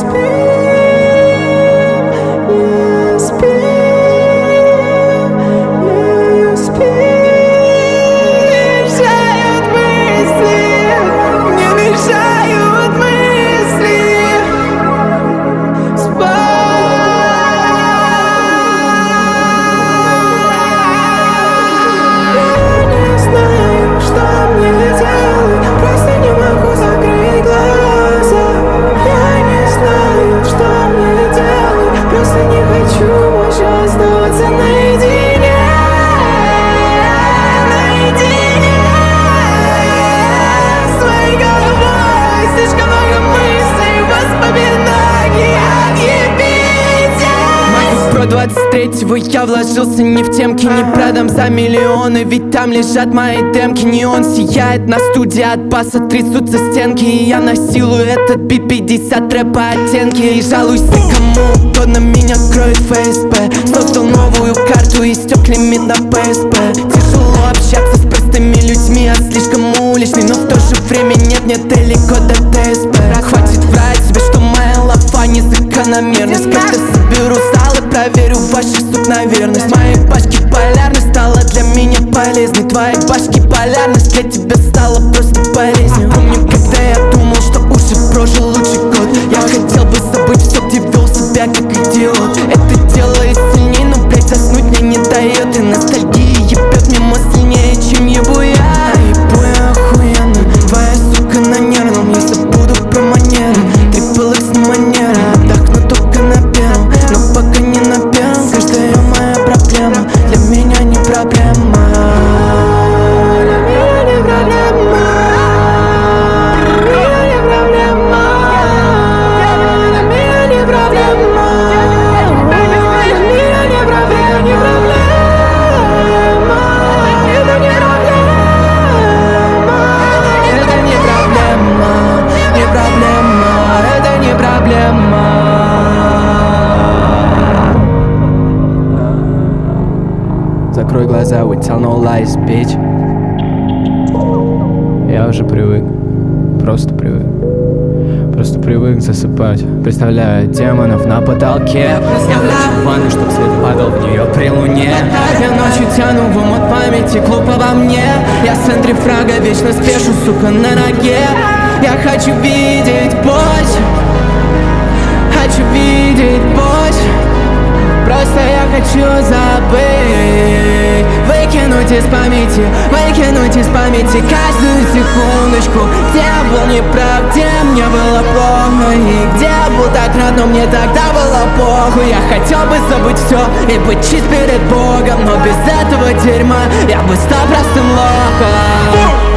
Про 23-го я вложился не в темки, не продам за миллионы, ведь там лежат мои демки. Неон сияет на студии, от баса трясутся стенки, и я насилую этот бит 50 рэпа оттенки. И жалуйся кому, кто на меня кроет ФСБ. Создал новую карту и стек лимит на ПСП. Тяжело общаться с простыми людьми, я слишком уличный, но в то же время нет далеко до ТСП. Хватит врать себе, что моя лафа не закономерность. Как-то соберу зал и проверю ваших сук на верность. Моей башки полярность стала для меня полезной. Твоей башки полярность для тебя стала просто болезнью. Помню, когда я думал, что уже прожил лучший год. Я хотел бы забыть все, где вел себя как идиот. Это делает сильней, но, блять, заснуть мне не дает. И ностальгия ебет мимо сильнее, чем ебу я. Ебу я охуенно, твоя сука на нервном. Я забуду про манеры, Triple X на манеры. Отдохну только на первом, но пока не на первом. Каждая моя проблема для меня не проблема. Для меня не проблема. Для меня не проблема. Для меня не проблема. Для меня не проблема. Это не проблема. Это не проблема. Не проблема. Это не проблема. Закрой глаза, we tell no lies, bitch. Я уже привык, просто привык засыпать. Представляю демонов на потолке. Представляю ванну, чтоб свет падал в нее при луне. Я ночью тяну в омут памяти, клуб обо мне. Я в центре фрага, вечно спешу, сука, на ноге. Я хочу видеть больше, хочу видеть больше. Просто я хочу забыть, выкинуть из памяти каждую секундочку. Где был неправ, где мне было плохо, и где был так рад, но мне тогда было похуй. Я хотел бы забыть все и быть чист перед Богом, но без этого дерьма я бы стал простым лохом.